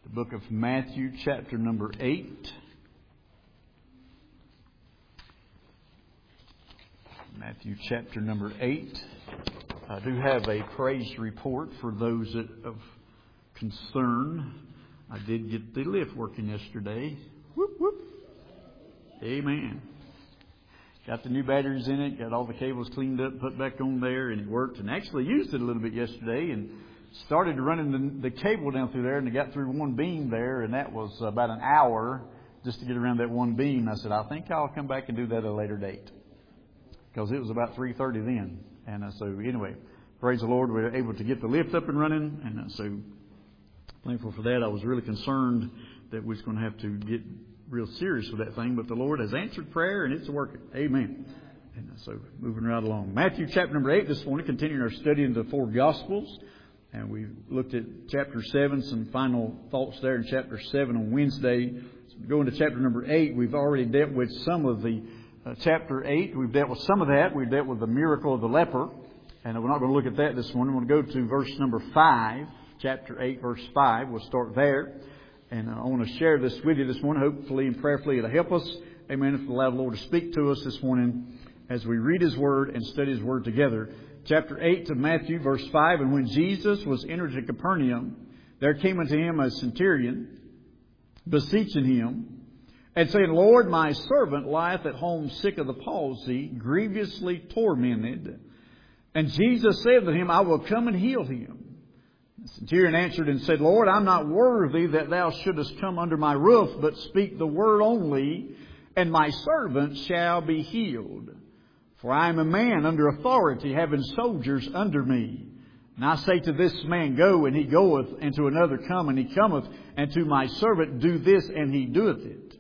book of Matthew, chapter number 8. Matthew, chapter number 8. I do have a praise report for those that of concern. I did get the lift working yesterday. Whoop, whoop. Amen. Got the new batteries in it, got all the cables cleaned up, put back on there, and it worked. And actually used it a little bit yesterday and started running the cable down through there, and I got through one beam there, and that was about an hour just to get around that one beam. I said, I think I'll come back and do that at a later date, because it was about 3:30 then. And so anyway, praise the Lord, we were able to get the lift up and running, and so thankful for that. I was really concerned that we was going to have to get real serious with that thing, but the Lord has answered prayer, and it's working. Amen. And so moving right along. Matthew chapter number 8 this morning, continuing our study in the four Gospels. And we looked at chapter 7, some final thoughts there in chapter 7 on Wednesday. So going to chapter number 8, we've already dealt with some of the chapter 8. We've dealt with some of that. We've dealt with the miracle of the leper. And we're not going to look at that this morning. We're going to go to verse number 5, chapter 8, verse 5. We'll start there. And I want to share this with you this morning, hopefully and prayerfully it'll help us. Amen. If we allow the Lord to speak to us this morning as we read His Word and study His Word together. Chapter 8 of Matthew, verse 5, And when Jesus was entered into Capernaum, there came unto him a centurion, beseeching him, and saying, Lord, my servant lieth at home sick of the palsy, grievously tormented. And Jesus said to him, I will come and heal him. The centurion answered and said, Lord, I'm not worthy that thou shouldest come under my roof, but speak the word only, and my servant shall be healed. For I am a man under authority, having soldiers under me. And I say to this man, Go, and he goeth, and to another, Come, and he cometh, and to my servant, Do this, and he doeth it.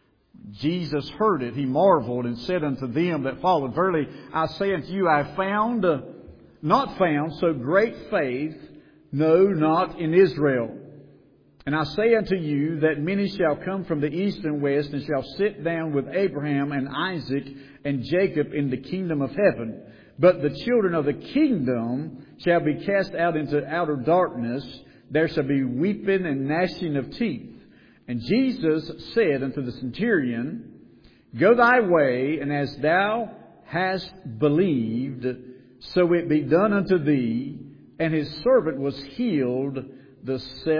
Jesus heard it, he marveled, and said unto them that followed, Verily I say unto you, I have not found so great faith, no, not in Israel. And I say unto you that many shall come from the east and west, and shall sit down with Abraham and Isaac and Jacob in the kingdom of heaven. But the children of the kingdom shall be cast out into outer darkness. There shall be weeping and gnashing of teeth. And Jesus said unto the centurion, Go thy way, and as thou hast believed, so it be done unto thee. And his servant was healed the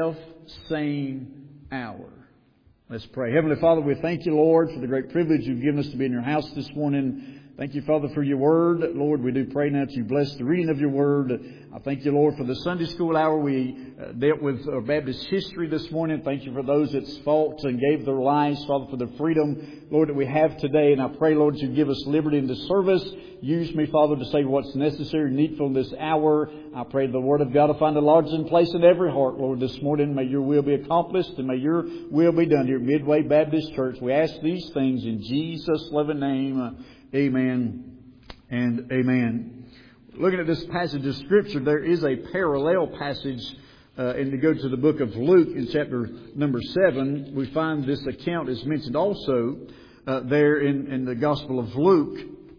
self-same hour. Let's pray. Heavenly Father, we thank you, Lord, for the great privilege you've given us to be in your house this morning. Thank you, Father, for your word. Lord, we do pray now that you bless the reading of your word. I thank you, Lord, for the Sunday school hour. We dealt with Baptist history this morning. Thank you for those that fought and gave their lives, Father, for the freedom, Lord, that we have today. And I pray, Lord, that you give us liberty in this service. Use me, Father, to say what's necessary and needful in this hour. I pray the Word of God will find a lodging place in every heart, Lord, this morning. May your will be accomplished and may your will be done here at Midway Baptist Church. We ask these things in Jesus' loving name. Amen and amen. Looking at this passage of Scripture, there is a parallel passage. And to go to the book of Luke in chapter number 7, we find this account is mentioned also there in the Gospel of Luke.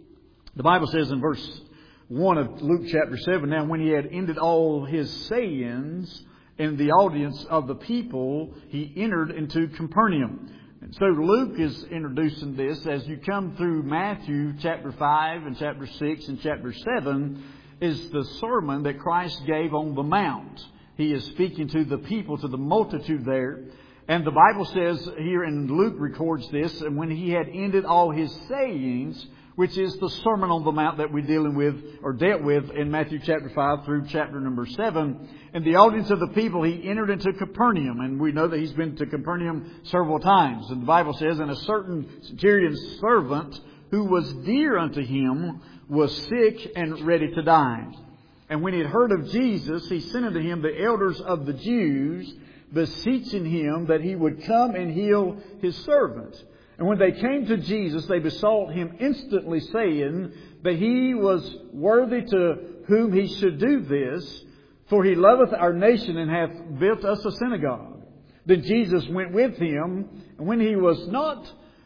The Bible says in verse 1 of Luke chapter 7, Now when he had ended all his sayings in the audience of the people, he entered into Capernaum. And so Luke is introducing this as you come through Matthew chapter 5 and chapter 6 and chapter 7 is the sermon that Christ gave on the Mount. He is speaking to the people, to the multitude there. And the Bible says here, and Luke records this, and when he had ended all his sayings, which is the Sermon on the Mount that we're dealing with or dealt with in Matthew chapter 5 through chapter number 7. In the audience of the people, he entered into Capernaum. And we know that he's been to Capernaum several times. And the Bible says, And a certain centurion's servant who was dear unto him was sick and ready to die. And when he had heard of Jesus, he sent unto him the elders of the Jews, beseeching him that he would come and heal his servant. And when they came to Jesus, they besought him instantly, saying that he was worthy to whom he should do this, for he loveth our nation and hath built us a synagogue. Then Jesus went with him, and when he was not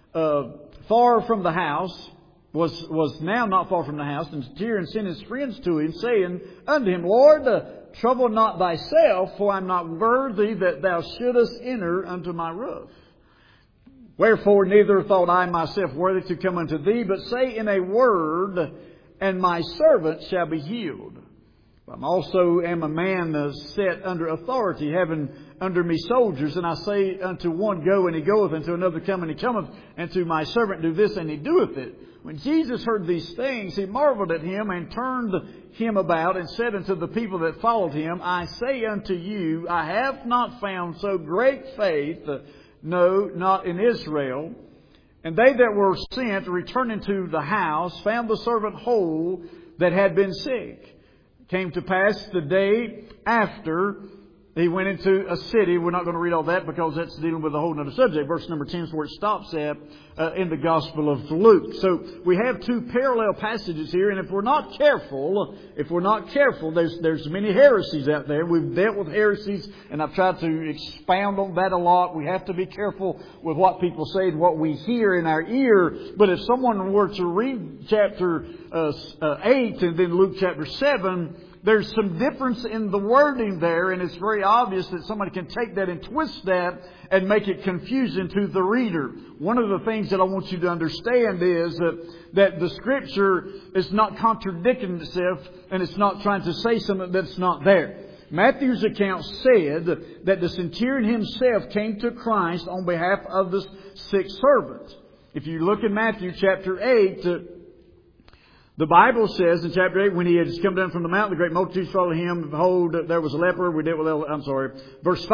far from the house, was now not far from the house, and the centurion sent his friends to him, saying unto him, Lord, trouble not thyself, for I am not worthy that thou shouldest enter unto my roof. Wherefore neither thought I myself worthy to come unto thee, but say in a word, and my servant shall be healed. I also am a man set under authority, having under me soldiers, and I say unto one, Go, and he goeth, and to another, Come, and he cometh, and to my servant, Do this, and he doeth it. When Jesus heard these things, he marveled at him, and turned him about, and said unto the people that followed him, I say unto you, I have not found so great faith, no, not in Israel. And they that were sent, returning to the house, found the servant whole that had been sick. Came to pass the day after he went into a city. We're not going to read all that because that's dealing with a whole other subject. Verse number 10 is where it stops at in the Gospel of Luke. So we have two parallel passages here, and if we're not careful, there's many heresies out there. We've dealt with heresies, and I've tried to expound on that a lot. We have to be careful with what people say and what we hear in our ear. But if someone were to read chapter 8 and then Luke chapter 7, there's some difference in the wording there, and it's very obvious that somebody can take that and twist that and make it confusing to the reader. One of the things that I want you to understand is that the Scripture is not contradicting itself, and it's not trying to say something that's not there. Matthew's account said that the centurion himself came to Christ on behalf of the sick servant. If you look in Matthew chapter 8, the Bible says in chapter 8, when he had come down from the mountain, the great multitudes followed him. Behold, there was a leper. Verse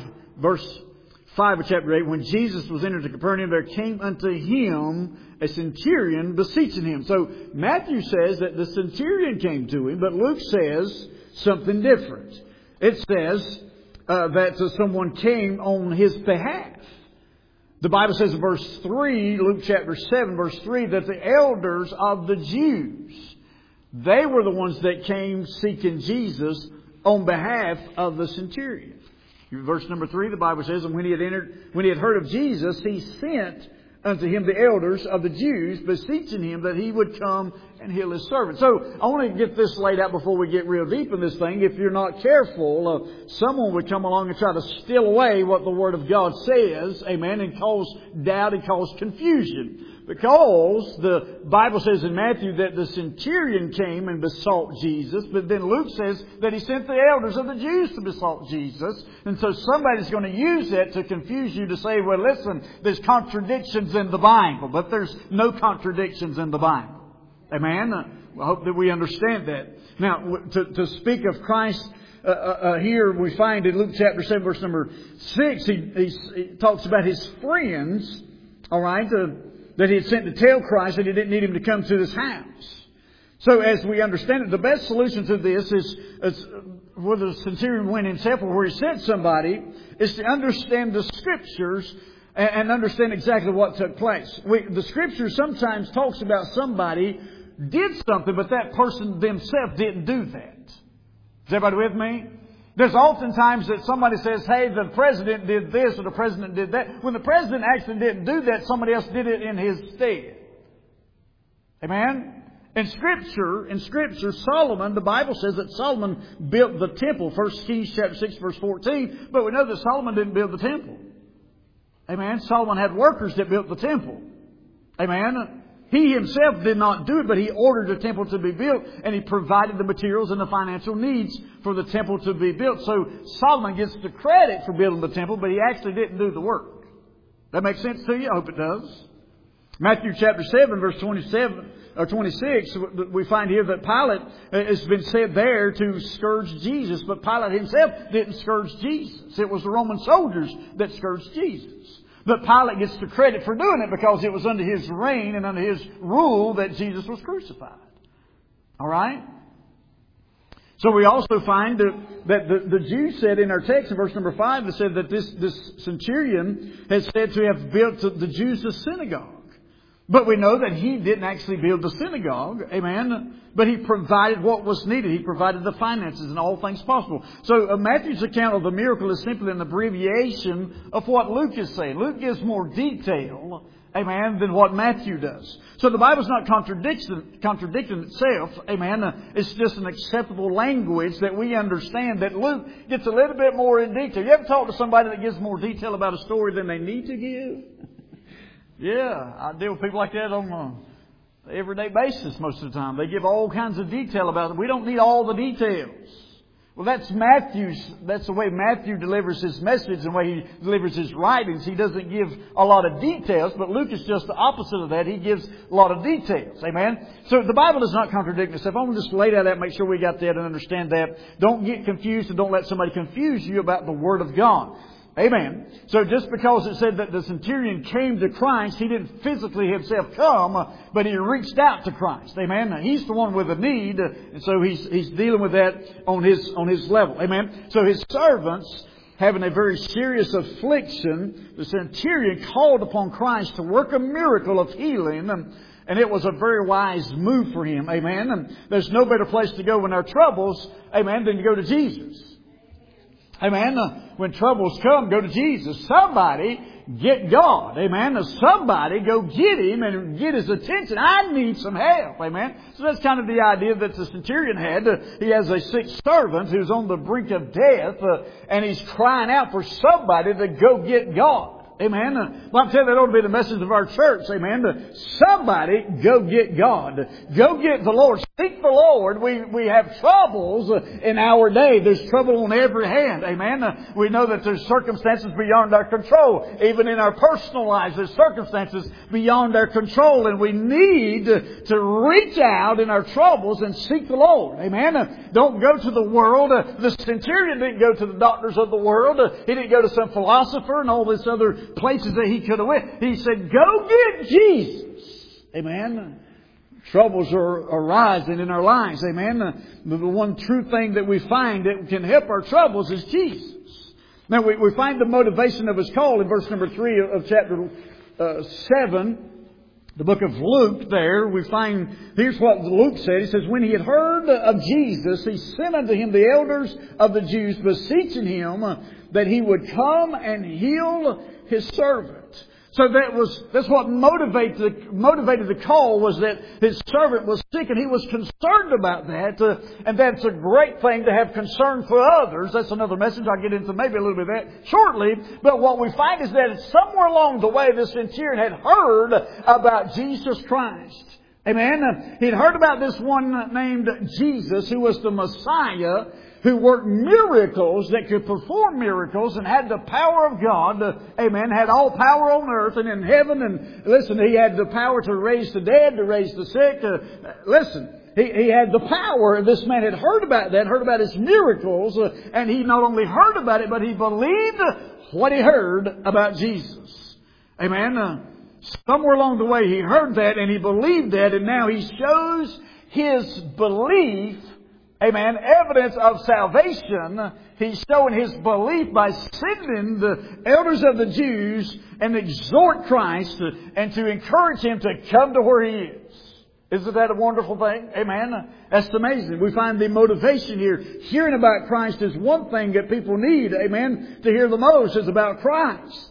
5 of chapter 8, when Jesus was entered to Capernaum, there came unto him a centurion beseeching him. So Matthew says that the centurion came to him, but Luke says something different. It says that someone came on his behalf. The Bible says in verse 3, Luke chapter 7, verse 3, that the elders of the Jews, they were the ones that came seeking Jesus on behalf of the centurion. Verse number 3, the Bible says, and when he had heard of Jesus, he sent unto him the elders of the Jews, beseeching him that he would come and heal his servant. So I want to get this laid out before we get real deep in this thing. If you're not careful, someone would come along and try to steal away what the Word of God says, amen, and cause doubt and cause confusion. Because the Bible says in Matthew that the centurion came and besought Jesus, but then Luke says that he sent the elders of the Jews to besought Jesus. And so somebody's going to use that to confuse you to say, well, listen, there's contradictions in the Bible, but there's no contradictions in the Bible. Amen? I hope that we understand that. Now, to speak of Christ here, we find in Luke chapter 7, verse number 6, he talks about his friends, all right, that he had sent to tell Christ that he didn't need him to come to his house. So as we understand it, the best solution to this is whether the centurion went himself or where he sent somebody, is to understand the Scriptures and understand exactly what took place. The Scripture sometimes talks about somebody did something, but that person themselves didn't do that. Is everybody with me? There's oftentimes that somebody says, hey, the president did this or the president did that. When the president actually didn't do that, somebody else did it in his stead. Amen? In Scripture, Solomon, the Bible says that Solomon built the temple. 1 Kings chapter 6, verse 14. But we know that Solomon didn't build the temple. Amen? Solomon had workers that built the temple. Amen? He himself did not do it, but he ordered the temple to be built, and he provided the materials and the financial needs for the temple to be built. So Solomon gets the credit for building the temple, but he actually didn't do the work. That makes sense to you? I hope it does. Matthew chapter 7, verse 27 or 26, we find here that Pilate has been said there to scourge Jesus, but Pilate himself didn't scourge Jesus. It was the Roman soldiers that scourged Jesus. But Pilate gets the credit for doing it because it was under his reign and under his rule that Jesus was crucified. All right? So we also find that the Jews said in our text in verse number 5, it said that this centurion has said to have built the Jews a synagogue. But we know that he didn't actually build the synagogue. Amen. But he provided what was needed. He provided the finances and all things possible. So Matthew's account of the miracle is simply an abbreviation of what Luke is saying. Luke gives more detail amen, than what Matthew does. So the Bible's not contradicting itself, amen. It's just an acceptable language that we understand, that Luke gets a little bit more in detail. You ever talk to somebody that gives more detail about a story than they need to give? Yeah, I deal with people like that on an everyday basis most of the time. They give all kinds of detail about it. We don't need all the details. Well, that's the way Matthew delivers his message and the way he delivers his writings. He doesn't give a lot of details, but Luke is just the opposite of that. He gives a lot of details. Amen? So the Bible does not contradict itself. I want to just lay that out, make sure we got that and understand that. Don't get confused and don't let somebody confuse you about the Word of God. Amen. So just because it said that the centurion came to Christ, he didn't physically himself come, but he reached out to Christ. Amen. He's the one with a need, and so he's dealing with that on his level. Amen. So his servants, having a very serious affliction, the centurion called upon Christ to work a miracle of healing. And it was a very wise move for him. Amen. And there's no better place to go in our troubles, amen, than to go to Jesus. Amen. When troubles come, go to Jesus. Somebody get God. Amen. Somebody go get Him and get His attention. I need some help. Amen. So that's kind of the idea that the centurion had. He has a sick servant who's on the brink of death, and he's crying out for somebody to go get God. Amen. Well, I'm telling you, that ought to be the message of our church. Amen. Somebody go get God. Go get the Lord. Seek the Lord. We have troubles in our day. There's trouble on every hand. Amen. We know that there's circumstances beyond our control. Even in our personal lives, there's circumstances beyond our control. And we need to reach out in our troubles and seek the Lord. Amen. Don't go to the world. The centurion didn't go to the doctors of the world. He didn't go to some philosopher and all this other places that he could have went. He said, go get Jesus. Amen. Troubles are arising in our lives. Amen. The one true thing that we find that can help our troubles is Jesus. Now we find the motivation of His call in verse number 3 of chapter 7. The book of Luke there, we find, here's what Luke said. He says, when he had heard of Jesus, he sent unto him the elders of the Jews, beseeching him that he would come and heal his servant. So that's what motivated the call, was that his servant was sick and he was concerned about that. And that's a great thing to have concern for others. That's another message. I'll get into maybe a little bit of that shortly. But what we find is that somewhere along the way, this centurion had heard about Jesus Christ. Amen. He'd heard about this one named Jesus, who was the Messiah, who worked miracles, that could perform miracles and had the power of God. Amen. Had all power on earth and in heaven. And listen, He had the power to raise the dead, to raise the sick. Listen, He had the power. This man had heard about that, heard about His miracles. And he not only heard about it, but he believed what he heard about Jesus. Amen. Somewhere along the way he heard that and he believed that. And now he shows his belief. Amen. Evidence of salvation. He's showing his belief by sending the elders of the Jews and exhort Christ and to encourage him to come to where he is. Isn't that a wonderful thing? Amen. That's amazing. We find the motivation here. Hearing about Christ is one thing that people need. Amen. To hear the most is about Christ.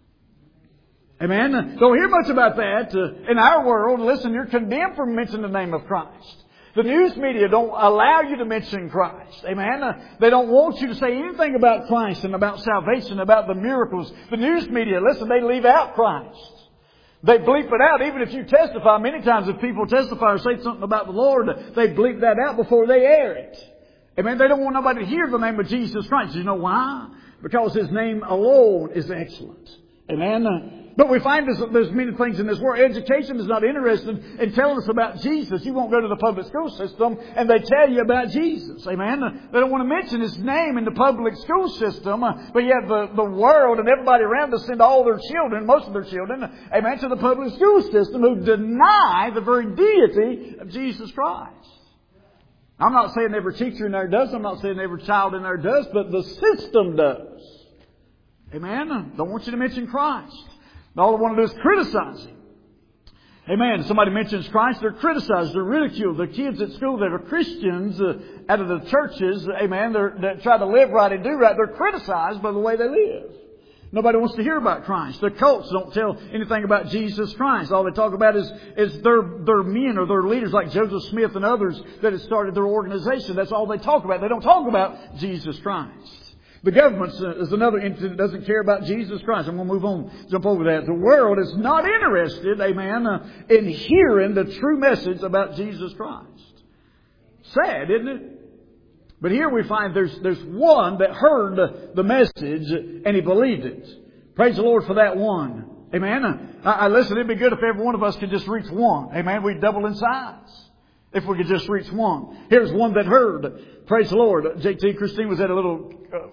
Amen. Don't hear much about that in our world. Listen, you're condemned for mentioning the name of Christ. The news media don't allow you to mention Christ. Amen. They don't want you to say anything about Christ and about salvation, about the miracles. The news media, listen, they leave out Christ. They bleep it out. Even if you testify, many times if people testify or say something about the Lord, they bleep that out before they air it. Amen. They don't want nobody to hear the name of Jesus Christ. You know why? Because His name alone is excellent. Amen. But we find there's many things in this world. Education is not interested in telling us about Jesus. You won't go to the public school system and they tell you about Jesus. Amen. They don't want to mention His name in the public school system. But yet the world and everybody around us send all their children, most of their children, amen, to the public school system, who deny the very deity of Jesus Christ. I'm not saying every teacher in there does. I'm not saying every child in there does. But the system does. Amen. Don't want you to mention Christ. All they want to do is criticize Him. Amen. Somebody mentions Christ, they're criticized, they're ridiculed. The kids at school that are Christians out of the churches, amen, that try to live right and do right, they're criticized by the way they live. Nobody wants to hear about Christ. The cults don't tell anything about Jesus Christ. All they talk about is their men or their leaders like Joseph Smith and others that have started their organization. That's all they talk about. They don't talk about Jesus Christ. The government is another entity that doesn't care about Jesus Christ. I'm going to move on, jump over that. The world is not interested, amen, in hearing the true message about Jesus Christ. Sad, isn't it? But here we find there's one that heard the message and he believed it. Praise the Lord for that one. Amen. Listen, it'd be good if every one of us could just reach one. Amen. We'd double in size if we could just reach one. Here's one that heard. Praise the Lord. JT Christine was at a little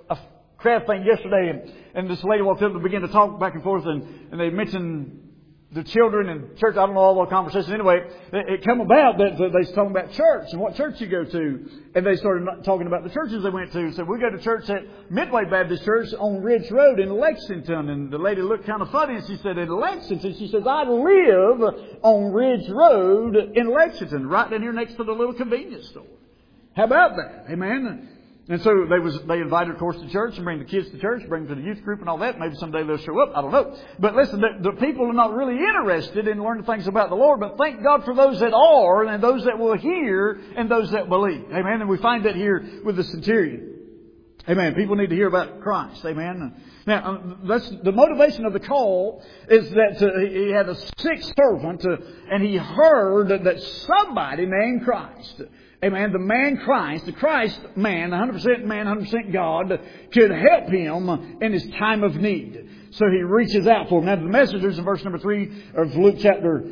craft thing yesterday, and this lady walked up and began to talk back and forth, and they mentioned the children and church. I don't know all the conversation. Anyway, it came about that they was talking about church and what church you go to. And they started talking about the churches they went to. So we go to church at Midway Baptist Church on Ridge Road in Lexington. And the lady looked kind of funny and she said, in Lexington? She says, I live on Ridge Road in Lexington, right down here next to the little convenience store. How about that? Amen. And so they invited, of course, to church and bring the kids to church, bring them to the youth group and all that. Maybe someday they'll show up. I don't know. But listen, the people are not really interested in learning things about the Lord. But thank God for those that are and those that will hear and those that believe. Amen. And we find that here with the centurion. Amen. People need to hear about Christ. Amen. Now, that's the motivation of the call is that he had a sick servant and he heard that somebody named Christ. Amen. The man Christ, the Christ man, 100% man, 100% God, could help him in his time of need. So he reaches out for him. Now the messengers in verse number 3 of Luke chapter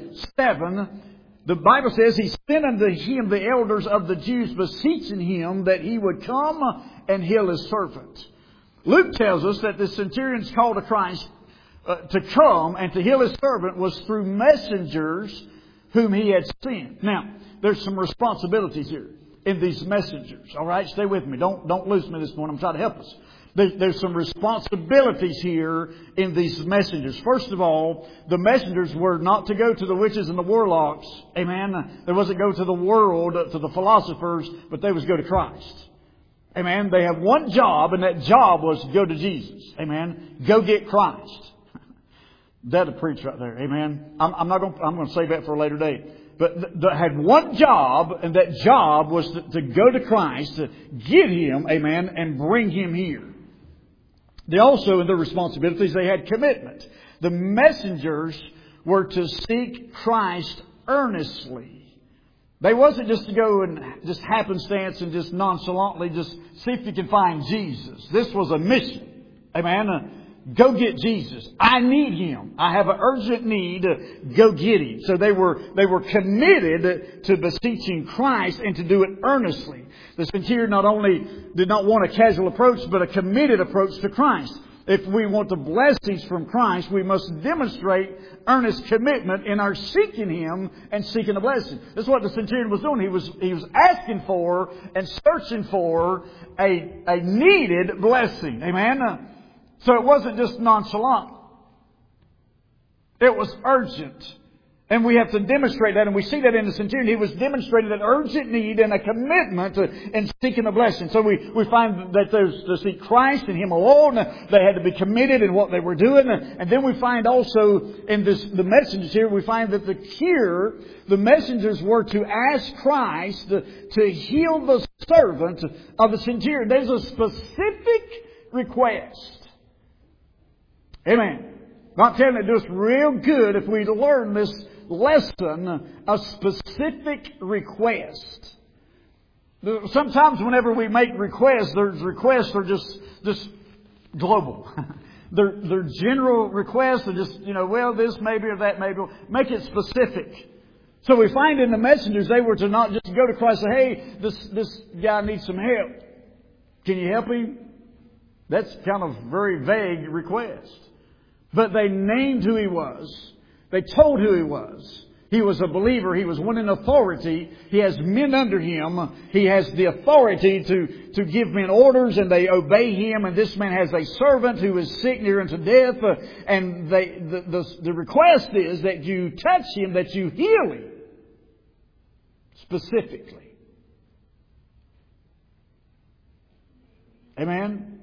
7, the Bible says he sent unto him the elders of the Jews, beseeching him that he would come and heal his servant. Luke tells us that the centurion's call to Christ to come and to heal his servant was through messengers whom he had sent. Now, there's some responsibilities here in these messengers. All right, stay with me. Don't lose me this morning. I'm trying to help us. There's some responsibilities here in these messengers. First of all, the messengers were not to go to the witches and the warlocks. Amen. They wasn't go to the world, to the philosophers, but they was go to Christ. Amen. They have one job, and that job was to go to Jesus. Amen. Go get Christ. That'll preach right there. Amen. I'm going to save that for a later day. But they had one job, and that job was to go to Christ, to get Him, amen, and bring Him here. They also, in their responsibilities, they had commitment. The messengers were to seek Christ earnestly. They wasn't just to go and just happenstance and just nonchalantly just see if you can find Jesus. This was a mission. Amen. Go get Jesus. I need Him. I have an urgent need. Go get Him. So they were committed to beseeching Christ and to do it earnestly. The centurion not only did not want a casual approach, but a committed approach to Christ. If we want the blessings from Christ, we must demonstrate earnest commitment in our seeking Him and seeking a blessing. That's what the centurion was doing. He was asking for and searching for a needed blessing. Amen. So it wasn't just nonchalant. It was urgent. And we have to demonstrate that. And we see that in the centurion. He was demonstrating an urgent need and a commitment in seeking a blessing. So we find that there's to seek Christ and Him alone. They had to be committed in what they were doing. And then we find also in the messengers here, we find that the messengers were to ask Christ to heal the servant of the centurion. There's a specific request. Amen. I'm telling you, it's real good if we learn this lesson, a specific request. Sometimes whenever we make requests, those requests are just global. They're general requests. They're just, well, this maybe or that maybe. Make it specific. So we find in the messengers, they were to not just go to Christ and say, hey, this guy needs some help. Can you help him? That's kind of very vague request. But they named who he was. They told who he was. He was a believer. He was one in authority. He has men under him. He has the authority to give men orders, and they obey him. And this man has a servant who is sick near unto death. And the request is that you touch him, that you heal him. Specifically. Amen.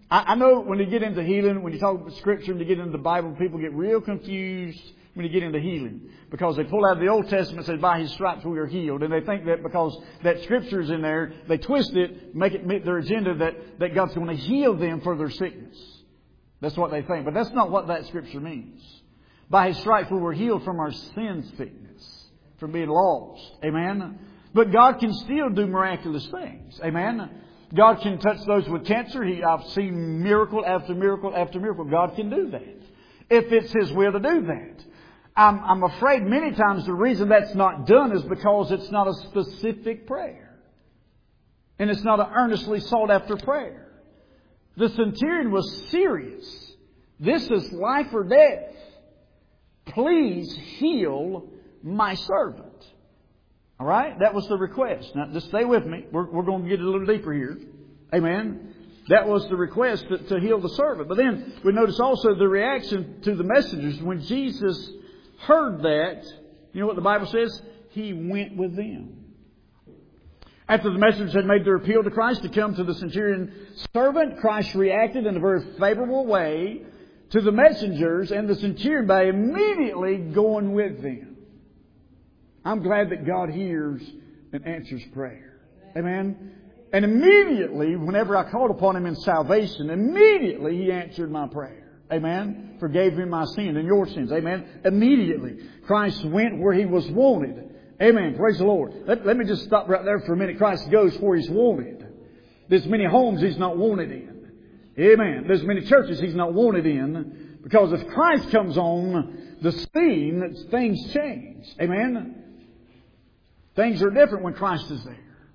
I know when you get into healing, when you talk about Scripture and you get into the Bible, people get real confused when you get into healing. Because they pull out the Old Testament and say, by His stripes we are healed. And they think that because that Scripture is in there, they twist it, make it meet their agenda that God's going to heal them for their sickness. That's what they think. But that's not what that Scripture means. By His stripes we were healed from our sin sickness, from being lost. Amen? But God can still do miraculous things. Amen? God can touch those with cancer. I've seen miracle after miracle after miracle. God can do that. If it's His will to do that. I'm afraid many times the reason that's not done is because it's not a specific prayer. And it's not an earnestly sought after prayer. The centurion was serious. This is life or death. Please heal my servant. All right? That was the request. Now, just stay with me. We're going to get a little deeper here. Amen. That was the request to heal the servant. But then we notice also the reaction to the messengers. When Jesus heard that, you know what the Bible says? He went with them. After the messengers had made their appeal to Christ to come to the centurion servant, Christ reacted in a very favorable way to the messengers and the centurion by immediately going with them. I'm glad that God hears and answers prayer. Amen. And immediately, whenever I called upon Him in salvation, immediately He answered my prayer. Amen. Forgave me my sin and your sins. Amen. Immediately. Christ went where He was wanted. Amen. Praise the Lord. Let me just stop right there for a minute. Christ goes where He's wanted. There's many homes He's not wanted in. Amen. There's many churches He's not wanted in. Because if Christ comes on the scene, things change. Amen. Things are different when Christ is there.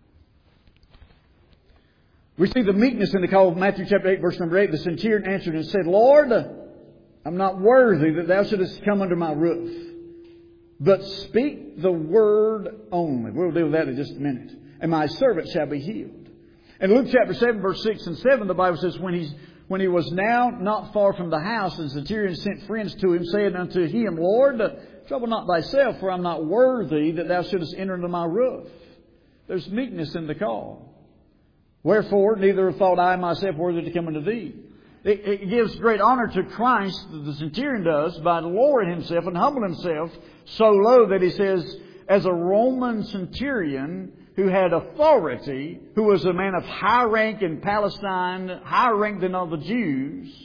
We see the meekness in the call of Matthew chapter 8, verse number 8. The centurion answered and said, Lord, I'm not worthy that Thou shouldest come under my roof. But speak the word only. We'll deal with that in just a minute. And my servant shall be healed. In Luke chapter 7, verse 6 and 7, the Bible says, When he was now not far from the house, the centurion sent friends to him, saying unto him, Lord, trouble not thyself, for I'm not worthy that thou shouldest enter into my roof. There's meekness in the call. Wherefore, neither thought I myself worthy to come unto thee. It gives great honor to Christ, the centurion does, by lowering himself and humbling himself so low that he says, as a Roman centurion who had authority, who was a man of high rank in Palestine, higher rank than all the Jews,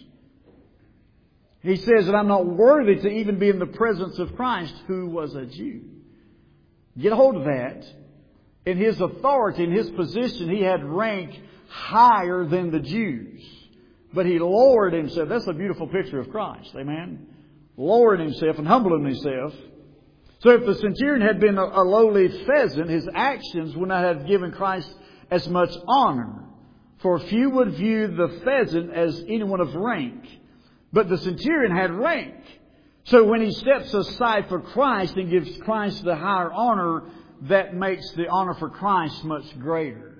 he says that I'm not worthy to even be in the presence of Christ, who was a Jew. Get a hold of that. In his authority, in his position, he had rank higher than the Jews. But he lowered himself. That's a beautiful picture of Christ. Amen. Lowered himself and humbling himself. So if the centurion had been a lowly pheasant, his actions would not have given Christ as much honor. For few would view the pheasant as anyone of rank. But the centurion had rank. So when he steps aside for Christ and gives Christ the higher honor, that makes the honor for Christ much greater.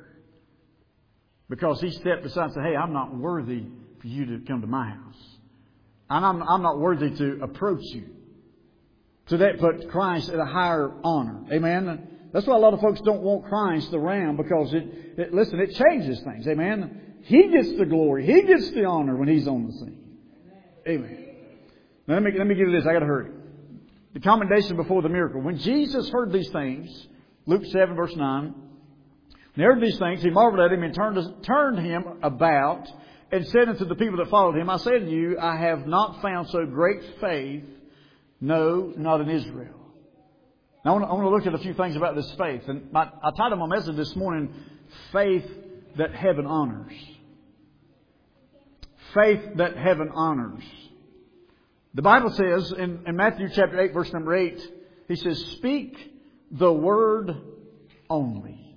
Because he stepped aside and said, hey, I'm not worthy for you to come to my house. And I'm not worthy to approach you. So that put Christ at a higher honor. Amen. That's why a lot of folks don't want Christ around, because it changes things. Amen. He gets the glory. He gets the honor when He's on the scene. Amen. Now let me give you this. I got to hurry. The commendation before the miracle. When Jesus heard these things, Luke 7 verse 9, when he heard these things, He marveled at him and turned him about and said unto the people that followed him, I say to you, I have not found so great faith, no, not in Israel. Now I want to look at a few things about this faith. And I titled my message this morning, Faith That Heaven Honors. Faith that heaven honors. The Bible says in Matthew chapter 8, verse number 8, He says, speak the word only.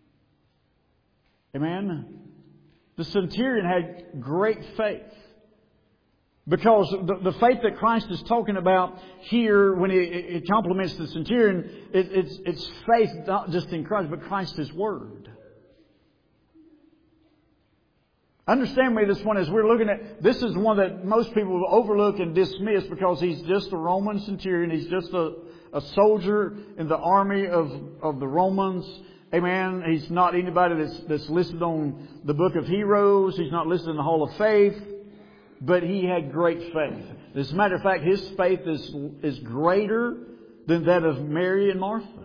Amen. The centurion had great faith. Because the faith that Christ is talking about here, when He compliments the centurion, it's faith not just in Christ, but Christ's Word. Understand me this one as we're looking at, this is one that most people will overlook and dismiss because he's just a Roman centurion. He's just a soldier in the army of the Romans. Amen. He's not anybody that's listed on the book of heroes. He's not listed in the Hall of Faith. But he had great faith. As a matter of fact, his faith is greater than that of Mary and Martha.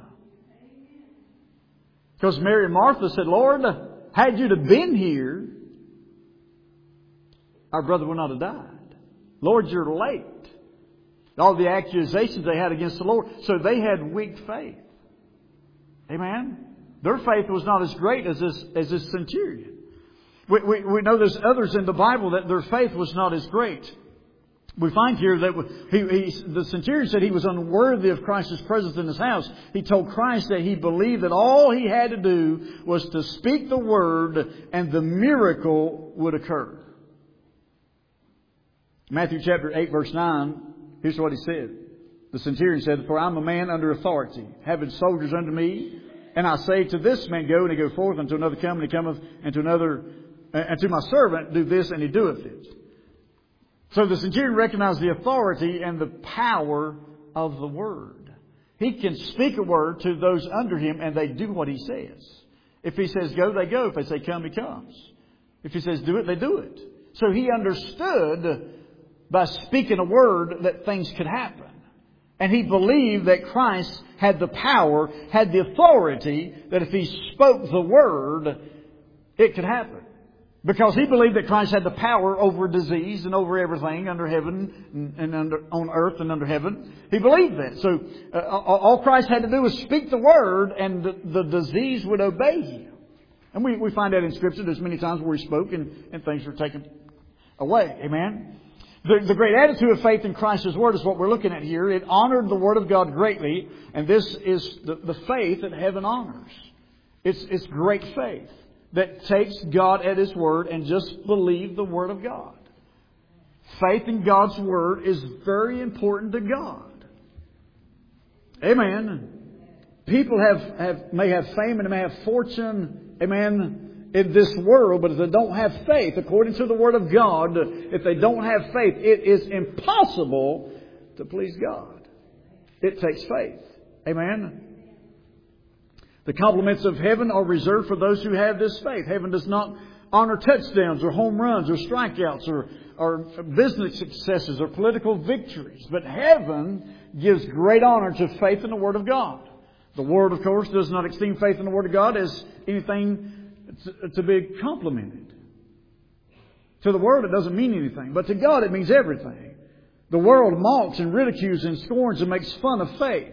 Because Mary and Martha said, Lord, had you to been here, our brother would not have died. Lord, you're late. All the accusations they had against the Lord. So they had weak faith. Amen. Their faith was not as great as this centurion. We know there's others in the Bible that their faith was not as great. We find here that the centurion said he was unworthy of Christ's presence in his house. He told Christ that he believed that all he had to do was to speak the word and the miracle would occur. Matthew chapter 8 verse 9, here's what he said. The centurion said, For I'm a man under authority, having soldiers under me. And I say to this man, Go, and he go forth, and to another come, and he cometh, and to another, and to my servant, do this, and he doeth it. So the centurion recognized the authority and the power of the word. He can speak a word to those under him, and they do what he says. If he says go, they go. If they say come, he comes. If he says do it, they do it. So he understood by speaking a word that things could happen. And he believed that Christ had the power, had the authority, that if he spoke the word, it could happen. Because he believed that Christ had the power over disease and over everything under heaven and on earth and under heaven. He believed that. So all Christ had to do was speak the word and the disease would obey him. And we find that in Scripture. There's many times where he spoke and things were taken away. Amen. The great attitude of faith in Christ's word is what we're looking at here. It honored the word of God greatly. And this is the faith that heaven honors. It's great faith that takes God at His word and just believe the word of God. Faith in God's word is very important to God. Amen. People may have fame and they may have fortune. Amen. In this world, but if they don't have faith, according to the Word of God, if they don't have faith, it is impossible to please God. It takes faith. Amen. The compliments of heaven are reserved for those who have this faith. Heaven does not honor touchdowns or home runs or strikeouts or business successes or political victories. But heaven gives great honor to faith in the Word of God. The world, of course, does not esteem faith in the Word of God as anything to be complimented. To the world it doesn't mean anything, but to God it means everything. The world mocks and ridicules and scorns and makes fun of faith.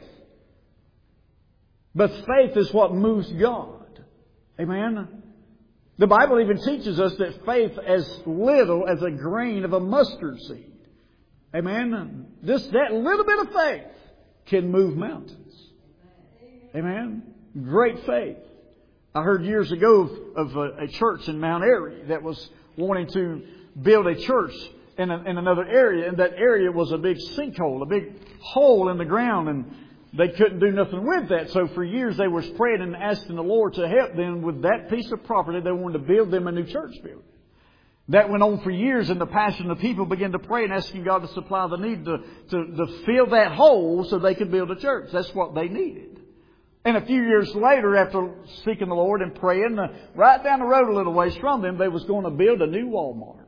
But faith is what moves God. Amen. The Bible even teaches us that faith as little as a grain of a mustard seed. Amen. That little bit of faith can move mountains. Amen. Great faith. I heard years ago of a church in Mount Airy that was wanting to build a church in another area. And that area was a big sinkhole, a big hole in the ground. And they couldn't do nothing with that. So for years they were praying and asking the Lord to help them with that piece of property. They wanted to build them a new church building. That went on for years, and the passion of the people began to pray and asking God to supply the need to fill that hole so they could build a church. That's what they needed. And a few years later, after seeking the Lord and praying, right down the road a little ways from them, they was going to build a new Walmart.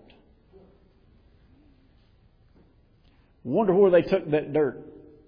Wonder where they took that dirt.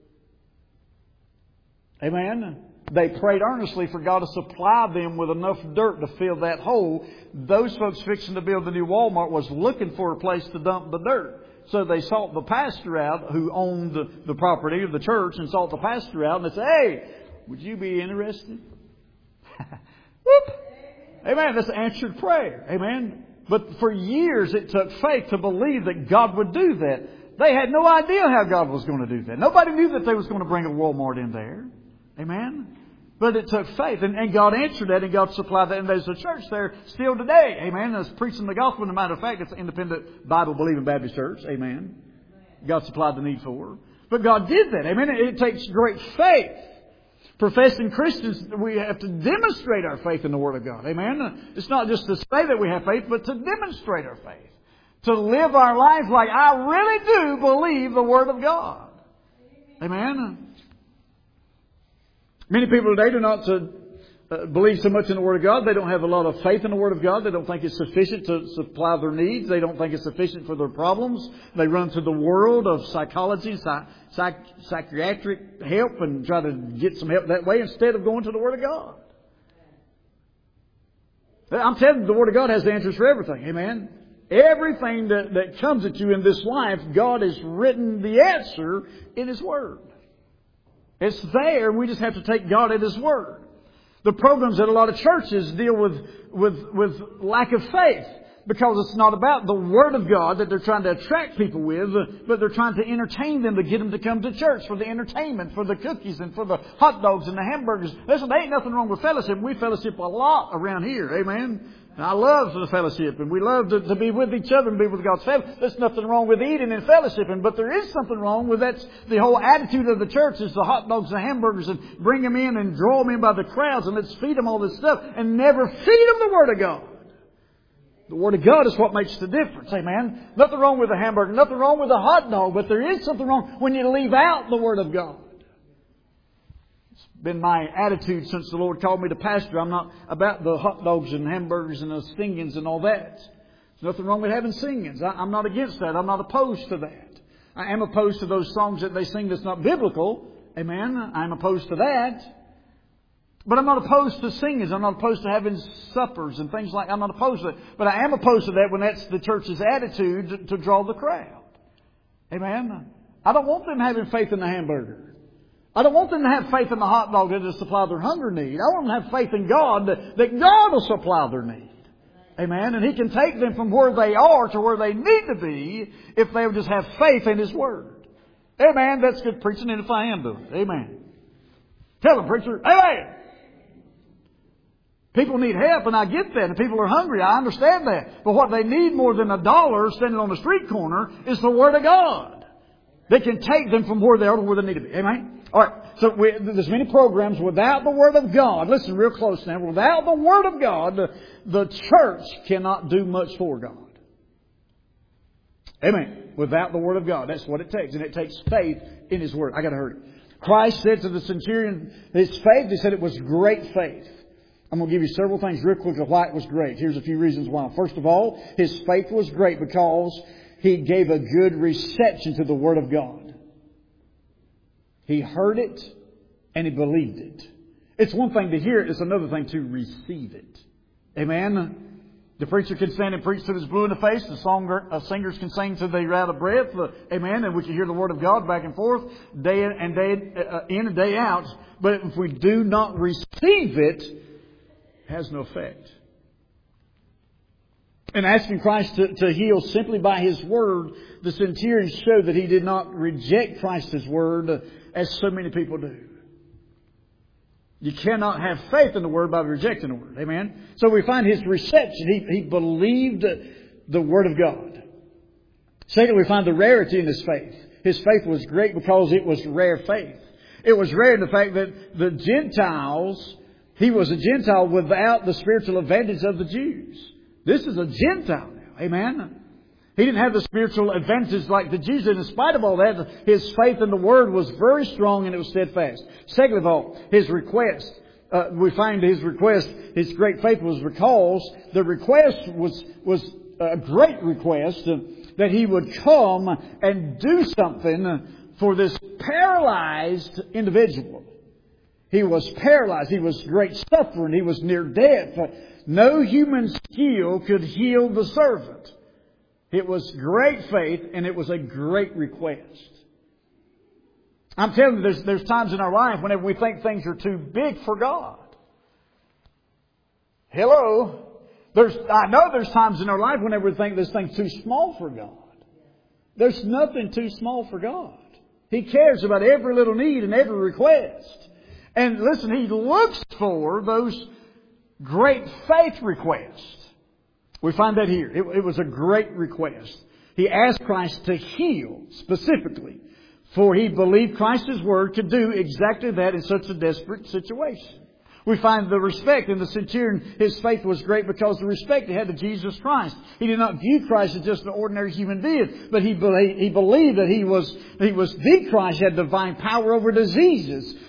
Amen. They prayed earnestly for God to supply them with enough dirt to fill that hole. Those folks fixing to build the new Walmart was looking for a place to dump the dirt. So they sought the pastor out who owned the property of the church and sought the pastor out and they said, hey, would you be interested? Whoop. Amen. That's an answered prayer. Amen. But for years it took faith to believe that God would do that. They had no idea how God was going to do that. Nobody knew that they was going to bring a Walmart in there. Amen. But it took faith. And God answered that and God supplied that. And there's a church there still today. Amen. That's preaching the gospel. As a matter of fact, it's an independent Bible-believing Baptist church. Amen. God supplied the need for her. But God did that. Amen. It takes great faith. Professing Christians, we have to demonstrate our faith in the Word of God. Amen. It's not just to say that we have faith, but to demonstrate our faith. To live our lives like I really do believe the Word of God. Amen. Many people today do not believe so much in the Word of God, they don't have a lot of faith in the Word of God. They don't think it's sufficient to supply their needs. They don't think it's sufficient for their problems. They run to the world of psychology, psychiatric help, and try to get some help that way instead of going to the Word of God. I'm telling you, the Word of God has the answers for everything. Amen. Everything that comes at you in this life, God has written the answer in His Word. It's there. We just have to take God at His Word. The programs at a lot of churches deal with lack of faith, because it's not about the Word of God that they're trying to attract people with, but they're trying to entertain them to get them to come to church for the entertainment, for the cookies and for the hot dogs and the hamburgers. Listen, there ain't nothing wrong with fellowship. We fellowship a lot around here. Amen. And I love the fellowship, and we love to be with each other and be with God's family. There's nothing wrong with eating and fellowshipping, but there is something wrong with that. The whole attitude of the church is the hot dogs and hamburgers, and bring them in and draw them in by the crowds, and let's feed them all this stuff, and never feed them the Word of God. The Word of God is what makes the difference. Amen. Nothing wrong with a hamburger, nothing wrong with a hot dog, but there is something wrong when you leave out the Word of God. It's been my attitude since the Lord called me to pastor. I'm not about the hot dogs and hamburgers and the singings and all that. There's nothing wrong with having singings. I'm not against that. I'm not opposed to that. I am opposed to those songs that they sing that's not biblical. Amen. I'm opposed to that. But I'm not opposed to singings. I'm not opposed to having suppers and things like that. I'm not opposed to it. But I am opposed to that when that's the church's attitude to draw the crowd. Amen. I don't want them having faith in the hamburger. I don't want them to have faith in the hot dog to supply their hunger need. I want them to have faith in God that God will supply their need. Amen. And He can take them from where they are to where they need to be if they will just have faith in His Word. Amen. That's good preaching, and if I am doing it. Amen. Tell them, preacher. Amen. People need help, and I get that. And people are hungry. I understand that. But what they need more than $1 standing on the street corner is the Word of God. They can take them from where they are to where they need to be. Amen. All right. So there's many programs without the Word of God. Listen real close now. Without the Word of God, the church cannot do much for God. Amen. Without the Word of God. That's what it takes. And it takes faith in His Word. I got to hurry. Christ said to the centurion, his faith, He said it was great faith. I'm going to give you several things real quick of why it was great. Here's a few reasons why. First of all, his faith was great because he gave a good reception to the Word of God. He heard it and he believed it. It's one thing to hear it, it's another thing to receive it. Amen. The preacher can stand and preach till he's blue in the face. The singers can sing till they're out of breath. Amen. And we can hear the Word of God back and forth, day in and day out. But if we do not receive it, has no effect. And asking Christ to heal simply by His Word, the centurion showed that he did not reject Christ's Word as so many people do. You cannot have faith in the Word by rejecting the Word. Amen? So we find his reception. He believed the Word of God. Secondly, we find the rarity in his faith. His faith was great because it was rare faith. It was rare in the fact that the Gentiles... He was a Gentile without the spiritual advantage of the Jews. This is a Gentile now. Amen. He didn't have the spiritual advantages like the Jews did. In spite of all that, his faith in the Word was very strong and it was steadfast. Second of all, his request. We find his request, his great faith was because the request was a great request that he would come and do something for this paralyzed individual. He was paralyzed. He was great suffering. He was near death. No human skill could heal the servant. It was great faith and it was a great request. I'm telling you, there's times in our life whenever we think things are too big for God. Hello? I know there's times in our life whenever we think this thing's too small for God. There's nothing too small for God. He cares about every little need and every request. And listen, He looks for those great faith requests. We find that here. It was a great request. He asked Christ to heal specifically, for he believed Christ's Word could do exactly that in such a desperate situation. We find the respect in the centurion. His faith was great because the respect he had to Jesus Christ. He did not view Christ as just an ordinary human being, but he believed that he was the Christ, had divine power over diseases.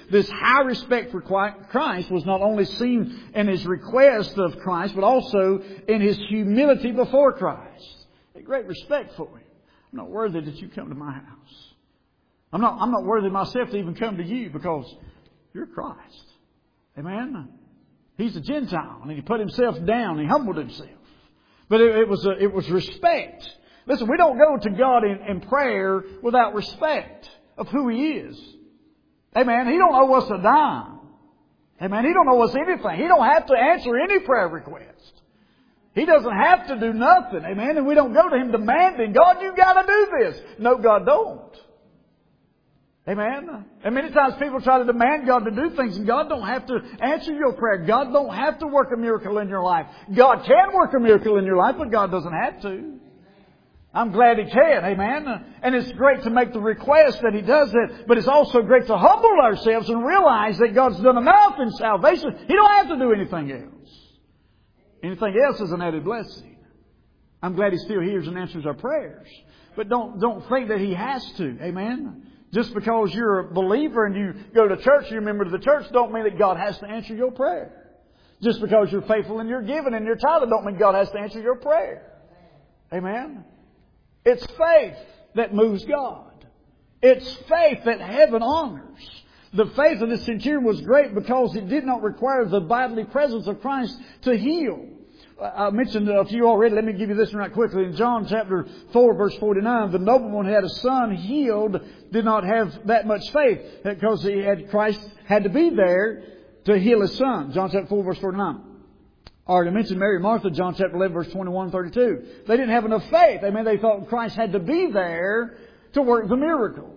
this high respect for Christ was not only seen in his request of Christ, but also in his humility before Christ. A great respect for him. I'm not worthy that you come to my house. I'm not worthy myself to even come to you because you're Christ. Amen? He's a Gentile, and he put himself down. He humbled himself. But it was respect. Listen, we don't go to God in prayer without respect of who He is. Amen. He don't owe us a dime. Amen. He don't owe us anything. He don't have to answer any prayer request. He doesn't have to do nothing. Amen. And we don't go to Him demanding, God, you got to do this. No, God don't. Amen. And many times people try to demand God to do things, and God don't have to answer your prayer. God don't have to work a miracle in your life. God can work a miracle in your life, but God doesn't have to. I'm glad He can. Amen. And it's great to make the request that He does that, but it's also great to humble ourselves and realize that God's done enough in salvation. He don't have to do anything else. Anything else is an added blessing. I'm glad He still hears and answers our prayers. But don't think that He has to. Amen. Just because you're a believer and you go to church, you're a member of the church, don't mean that God has to answer your prayer. Just because you're faithful and you're giving and you're tithing, don't mean God has to answer your prayer. Amen. It's faith that moves God. It's faith that heaven honors. The faith of the centurion was great because it did not require the bodily presence of Christ to heal. I mentioned a few already. Let me give you this one right quickly. In John chapter 4, verse 49, the nobleman who had a son healed did not have that much faith because Christ had to be there to heal his son. John chapter 4, verse 49. I already mentioned Mary and Martha, John chapter 11, verse 21 and 32. They didn't have enough faith. Amen. They thought Christ had to be there to work the miracle.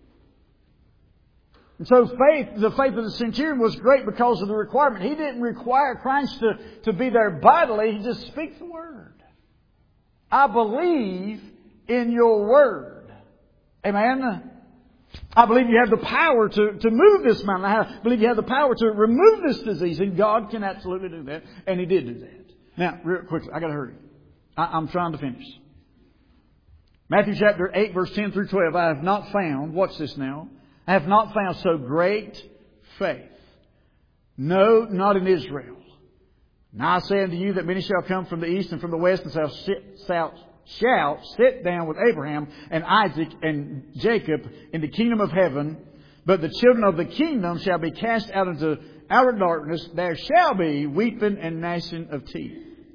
And so the faith of the centurion was great because of the requirement. He didn't require Christ to be there bodily. He just speaks the word. I believe in your word. Amen. I believe you have the power to move this mountain. I believe you have the power to remove this disease. And God can absolutely do that. And He did do that. Now, real quickly, I got to hurry. I'm trying to finish. Matthew chapter 8, verse 10 through 12. I have not found, watch this now, I have not found so great faith. No, not in Israel. Now I say unto you that many shall come from the east and from the west and shall sit down with Abraham and Isaac and Jacob in the kingdom of heaven. But the children of the kingdom shall be cast out into outer darkness. There shall be weeping and gnashing of teeth.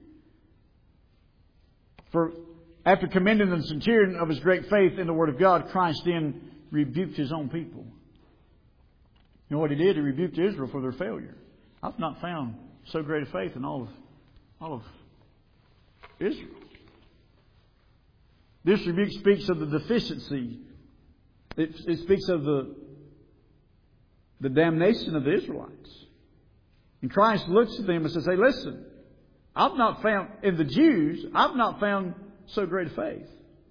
For after commending the centurion of his great faith in the word of God, Christ then rebuked His own people. You know what He did? He rebuked Israel for their failure. I've not found so great a faith in all of Israel. This rebuke speaks of the deficiency. It speaks of the damnation of the Israelites. And Christ looks at them and says, hey, listen, I've not found, in the Jews, I've not found so great a faith.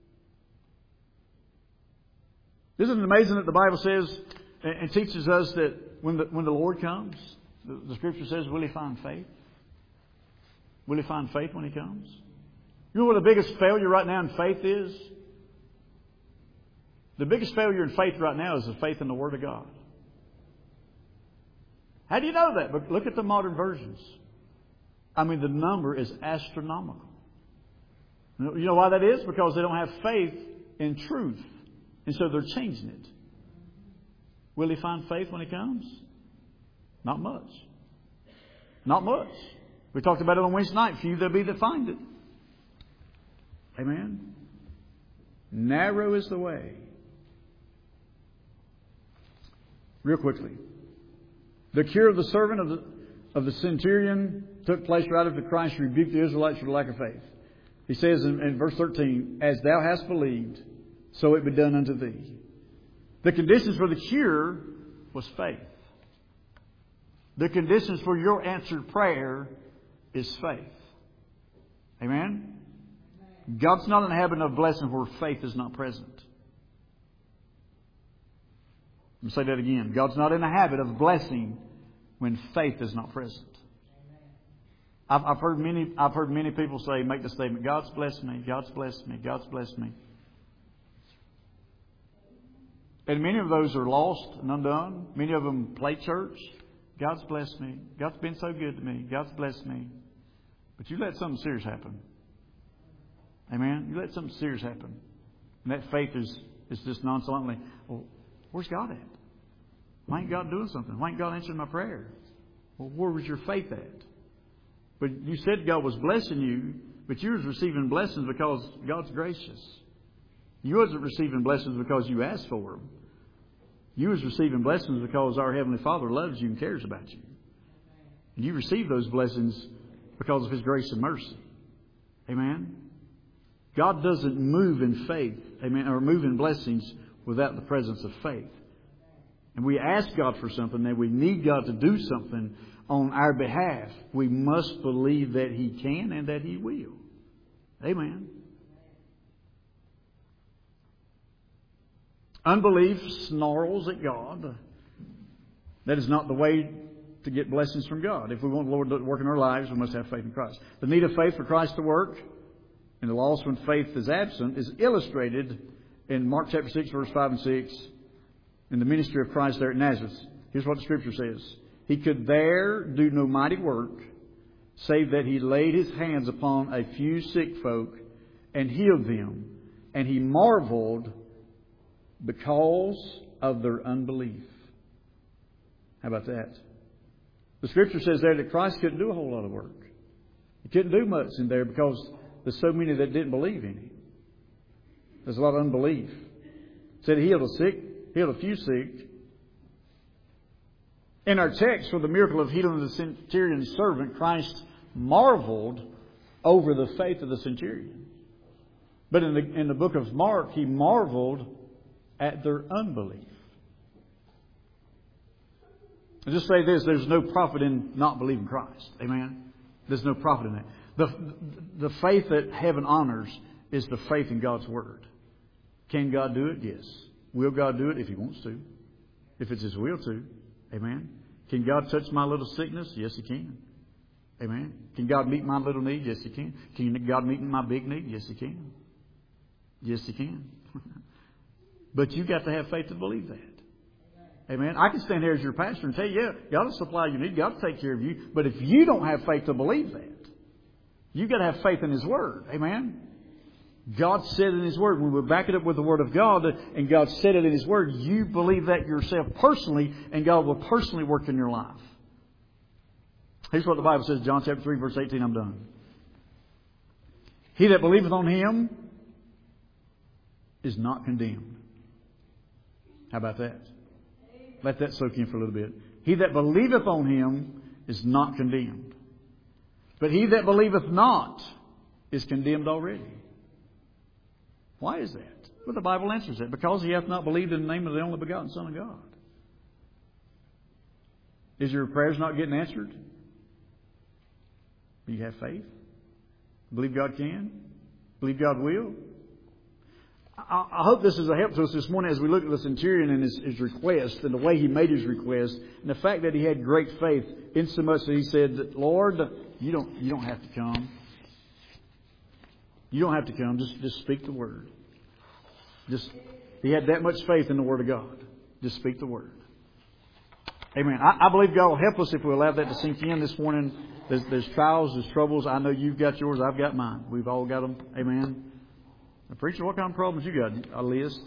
Isn't it amazing that the Bible says and teaches us that when the Lord comes, the Scripture says, will He find faith? Will He find faith when He comes? You know what the biggest failure right now in faith is? The biggest failure in faith right now is the faith in the Word of God. How do you know that? But look at the modern versions. I mean, the number is astronomical. You know why that is? Because they don't have faith in truth. And so they're changing it. Will He find faith when He comes? Not much. Not much. We talked about it on Wednesday night. Few there be that find it. Amen. Narrow is the way. Real quickly. The cure of the servant of the centurion took place right after Christ rebuked the Israelites for the lack of faith. He says in verse 13, as thou hast believed, so it be done unto thee. The conditions for the cure was faith. The conditions for your answered prayer is faith. Amen? God's not in the habit of blessing where faith is not present. Let me say that again. God's not in the habit of blessing when faith is not present. I've heard many people say, make the statement, God's blessed me, God's blessed me, God's blessed me. And many of those are lost and undone. Many of them play church. God's blessed me. God's been so good to me. God's blessed me. But you let something serious happen. Amen? You let something serious happen. And that faith is just nonchalantly, well, where's God at? Why ain't God doing something? Why ain't God answering my prayer? Well, where was your faith at? But you said God was blessing you, but you was receiving blessings because God's gracious. You wasn't receiving blessings because you asked for them. You was receiving blessings because our Heavenly Father loves you and cares about you. And you receive those blessings because of His grace and mercy. Amen? God doesn't move in faith, amen, or move in blessings without the presence of faith. And we ask God for something, and we need God to do something on our behalf. We must believe that He can and that He will. Amen. Unbelief snarls at God. That is not the way to get blessings from God. If we want the Lord to work in our lives, we must have faith in Christ. The need of faith for Christ to work and the loss when faith is absent is illustrated in Mark chapter 6, verse 5 and 6, in the ministry of Christ there at Nazareth. Here's what the Scripture says. He could there do no mighty work, save that He laid His hands upon a few sick folk and healed them. And He marveled because of their unbelief. How about that? The Scripture says there that Christ couldn't do a whole lot of work. He couldn't do much in there because there's so many that didn't believe in Him. There's a lot of unbelief. It said He healed a few sick. In our text for the miracle of healing the centurion's servant, Christ marveled over the faith of the centurion. But in the book of Mark, He marveled at their unbelief. I'll just say this, there's no profit in not believing Christ. Amen? There's no profit in that. The faith that heaven honors is the faith in God's Word. Can God do it? Yes. Will God do it if He wants to? If it's His will to. Amen? Can God touch my little sickness? Yes, He can. Amen? Can God meet my little need? Yes, He can. Can God meet my big need? Yes, He can. Yes, He can. But you've got to have faith to believe that. Amen? I can stand here as your pastor and tell you, yeah, God will supply your need. God will take care of you. But if you don't have faith to believe that, you've got to have faith in His Word. Amen? God said in His Word, when we back it up with the Word of God, and God said it in His Word, you believe that yourself personally, and God will personally work in your life. Here's what the Bible says, John chapter 3, verse 18, I'm done. He that believeth on Him is not condemned. How about that? Let that soak in for a little bit. He that believeth on Him is not condemned. But he that believeth not is condemned already. Why is that? Well, the Bible answers that. Because he hath not believed in the name of the only begotten Son of God. Is your prayers not getting answered? Do you have faith? Believe God can? Believe God will? I hope this is a help to us this morning as we look at the centurion and his request and the way he made his request and the fact that he had great faith insomuch that he said, Lord, you don't have to come. You don't have to come. Just speak the word. He had that much faith in the Word of God. Just speak the word. Amen. I believe God will help us if we allow that to sink in this morning. There's trials, there's troubles. I know you've got yours. I've got mine. We've all got them. Amen. Now, preacher, what kind of problems you got? A list.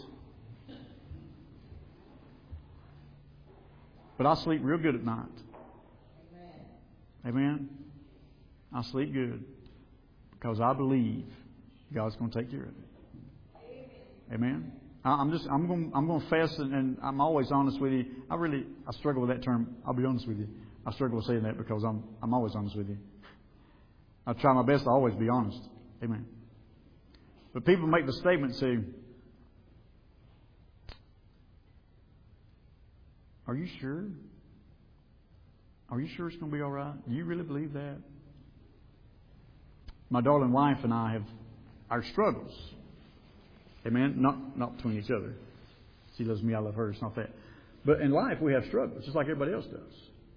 But I sleep real good at night. Amen. I sleep good because I believe God's going to take care of it. Amen. I'm going to fast, and I'm always honest with you. I struggle with that term. I'll be honest with you. I struggle with saying that because I'm always honest with you. I try my best to always be honest. Amen. But people make the statement, say, are you sure? Are you sure it's going to be all right? Do you really believe that? My darling wife and I have our struggles. Amen? Not between each other. She loves me, I love her. It's not that. But in life, we have struggles, just like everybody else does.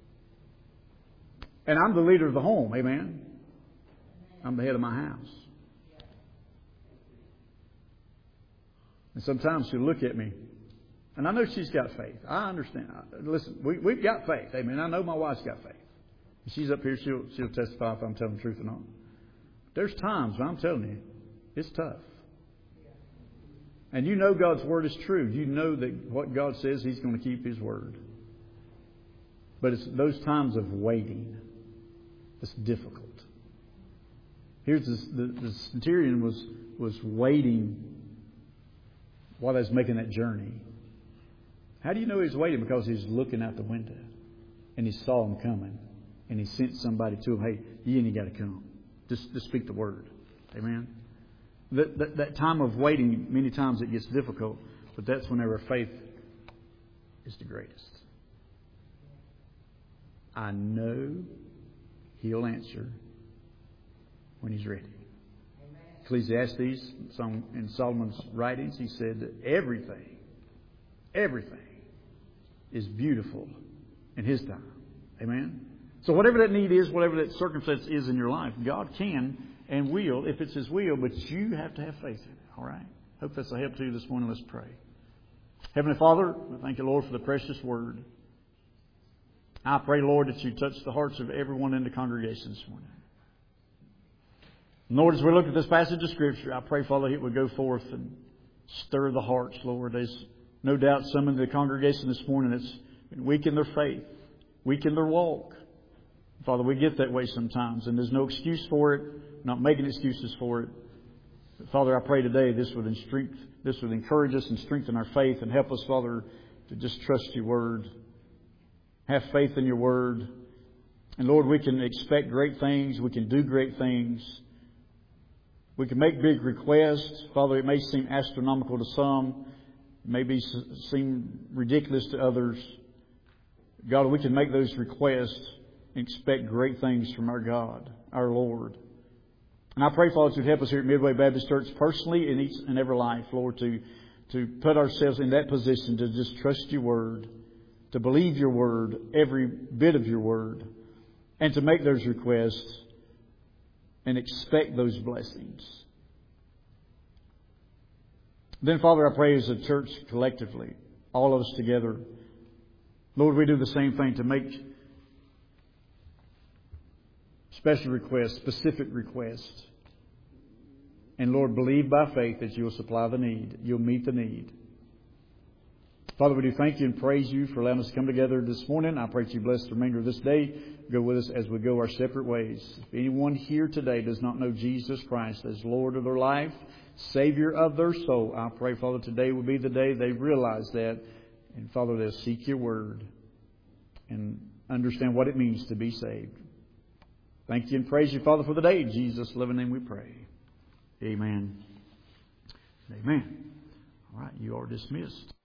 And I'm the leader of the home. Amen? I'm the head of my house. And sometimes she'll look at me And I know she's got faith. I understand. Listen, we've got faith. Amen. I know my wife's got faith. She's up here. She'll testify if I'm telling the truth or not. There's times when I'm telling you, it's tough. And you know God's Word is true. You know that what God says, He's going to keep His Word. But it's those times of waiting that's difficult. Here's the centurion was waiting while he was making that journey. How do you know he was waiting? Because he was looking out the window and he saw him coming. And he sent somebody to him, hey, you ain't got to come. Just speak the word. Amen. That time of waiting, many times it gets difficult, but that's whenever faith is the greatest. I know He'll answer when He's ready. Ecclesiastes, in Solomon's writings, he said that everything is beautiful in His time. Amen. So whatever that need is, whatever that circumstance is in your life, God can and will, if it's His will, but you have to have faith in it. All right? Hope that's a help to you this morning. Let's pray. Heavenly Father, we thank you, Lord, for the precious word. I pray, Lord, that you touch the hearts of everyone in the congregation this morning. Lord, as we look at this passage of Scripture, I pray, Father, it would go forth and stir the hearts, Lord. There's no doubt some in the congregation this morning that's been weak in their faith, weak in their walk. Father, we get that way sometimes, and there's no excuse for it. I'm not making excuses for it. But Father, I pray today this would encourage us and strengthen our faith and help us, Father, to just trust Your Word. Have faith in Your Word. And Lord, we can expect great things. We can do great things. We can make big requests. Father, it may seem astronomical to some. It may seem ridiculous to others. God, we can make those requests and expect great things from our God, our Lord. And I pray, Father, that you'd help us here at Midway Baptist Church personally in each and every life, Lord, to put ourselves in that position to just trust Your Word, to believe Your Word, every bit of Your Word, and to make those requests and expect those blessings. Then, Father, I pray as a church collectively, all of us together, Lord, we do the same thing to make special requests, specific requests. And Lord, believe by faith that You'll supply the need. You'll meet the need. Father, we do thank You and praise You for allowing us to come together this morning. I pray that You bless the remainder of this day. Go with us as we go our separate ways. If anyone here today does not know Jesus Christ as Lord of their life, Savior of their soul, I pray, Father, today will be the day they realize that. And Father, they'll seek Your Word and understand what it means to be saved. Thank You and praise You, Father, for the day. In Jesus' loving name we pray. Amen. Amen. All right, you are dismissed.